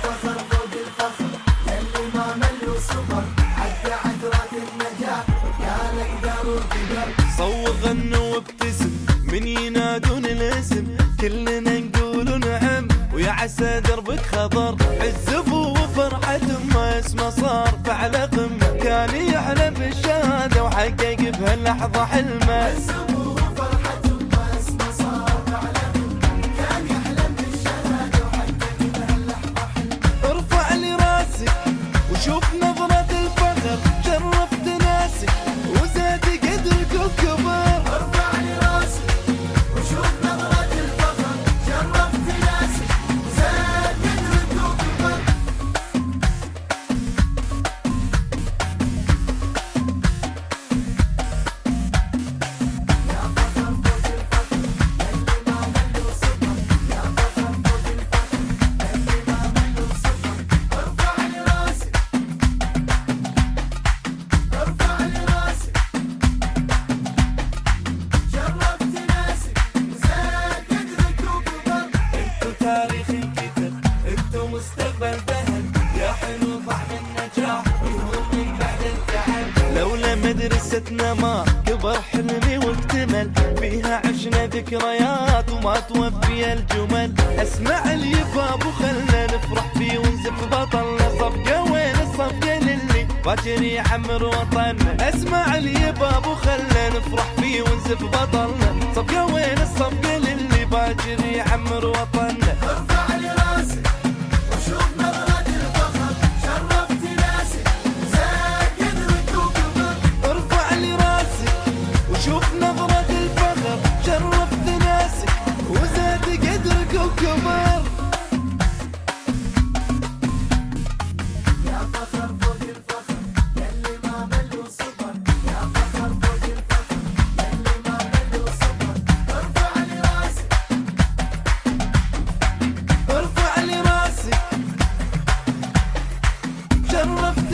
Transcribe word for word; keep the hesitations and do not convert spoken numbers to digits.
فخر فوق الفخر يلي ما مل وصبر عدى عثرات النجاح يا الأقدار والقدر. صوغ غنوا وابتسم من ينادون الاسم كلنا نقول نعم ويا عسى دربك خضر. عزبوا وفرحة ما اسمه صار فعلى قمة كان يحلم بالشهادة وحقق بهاللحظة حلمه. عزبوا وفرحة ما اسمه صار فعلى قمة كان يحلم بالشهادة وحقق بهاللحظة حلمه. ارفع لي راسك وشوف نظرة الفخر شرفت ناسك وزاد قدرك وكبر. ارفع لي راسك وشوف نظرة الفخر شرفت ناسك وزاد قدرك وكبر. يا فخر فوق الفخر يلي ما مل وصبر يا فخر فوق الفخر يلي ما مل وصبر. ارفع لي راسك ارفع لي راسك شرفت ناسك وزاد قدرك وكبر. انتو تاريخ انكتب انتو مستقبل ذهب يا حلو طعم النجاح ويهمك بعد التعب. لولا مدرستنا ما كبر حلمي واكتمل فيها عشنا ذكريات وما توفي الجمل. اسمع اليباب وخلنا نفرح فيه ونزف بطلنا صفقة وين الصفقة للي باكر يعمر وطننا. اسمع اليباب وخلنا نفرح فيه ونزف بطلنا صفقة وين الصفقة للي باكر يعمر وطننا. ارفع لي راسك وشوف نظرة الفخر شرفت ناسك وزاد قدرك وكبر. ارفع لي راسك وشوف نظرة الفخر شرفت ناسك وزاد قدرك وكبر. يا فخر فوق الفخر يلي ما مل وصبر يا فخر فوق الفخر يلي ما مل وصبر. ارفع لي راسك ارفع لي راسك شرفت